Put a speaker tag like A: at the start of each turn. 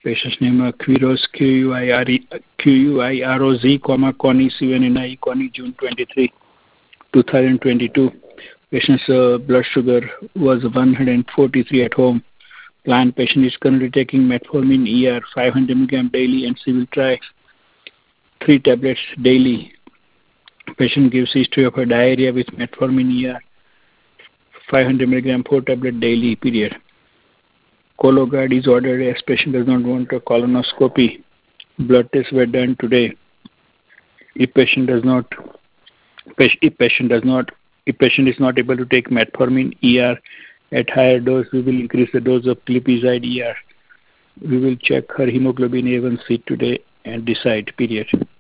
A: Patient's name Quiroz, Q-U-I-R-O-Z, Connie, C-N-N-I, Connie, June 23, 2022. Patient's blood sugar was 143 at home. Planned patient is currently taking metformin ER 500 mg daily, and she will try 3 tablets daily. Patient gives history of her diarrhea with metformin ER 500 mg 4 tablet daily period. Cologuard is ordered as patient does not want a colonoscopy. Blood tests were done today. If patient is not able to take metformin ER at higher dose, we will increase the dose of glipizide ER. We will check her hemoglobin A1C today and decide, period.